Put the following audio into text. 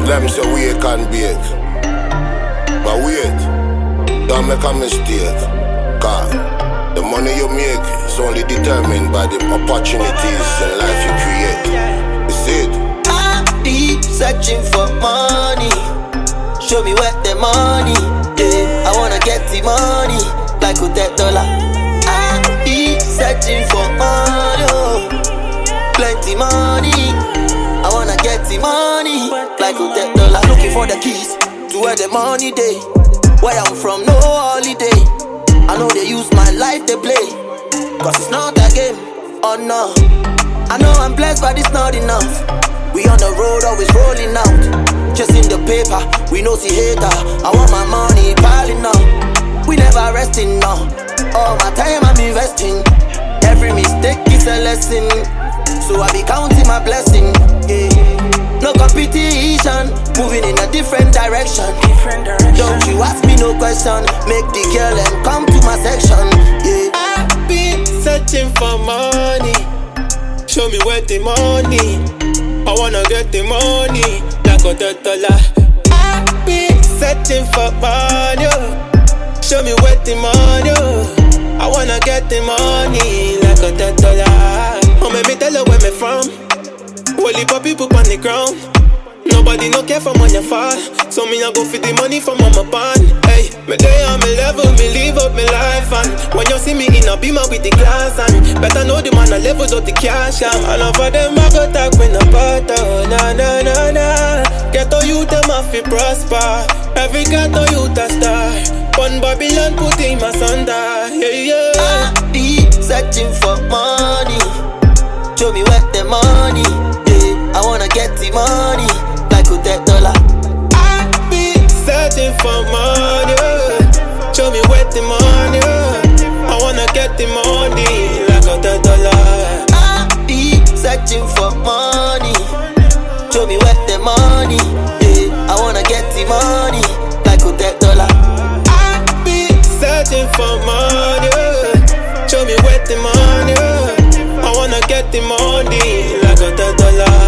Them say we can bake, but wait, don't make a mistake. Cause the money you make is only determined by the opportunities in life you create. You see it? I be searching for money. Show me where the money. Yeah, I wanna get the money like $100. I be searching for money, oh, plenty money. I wanna get the money like $100. Looking for the keys to where the money day. Where I'm from, no holiday. I know they use my life to play, cause it's not a game, oh no. I know I'm blessed but it's not enough. We on the road always rolling out, chasing the paper, we no see hater. I want my money piling up, we never resting now. All my time I'm investing, every mistake is a lesson. So I be counting my blessing, yeah. No competition, moving in a different direction. Don't you ask me no question, make the girl and come to my section, yeah. I've been searching for money, show me where the money. I wanna get the money like $100. I've been searching for money, show me where the money. I wanna get the money like $100. Oh, make me tell her where me from. Only for people on the ground. Nobody no care from when you fall. So me I go for the money from mama pan. Hey, me day on me level, me live up me life. And when you see me in a beamer with the glass and better know the man a levels of the cash. And all of them I go talk when I butter. Na na na na. Get to you them a fi prosper. Every cat to you a star. One Babylon put in my thunder. Yeah yeah. I be searching for money. Show me where the money. Yeah, I wanna get the money like $100. I be searching for money. Show me where the money. I wanna get the money like $100. I be searching for money. Show me where the money. Yeah, I wanna get the money like $100. I be searching for money. Show me where the money. I wanna get the money like $100.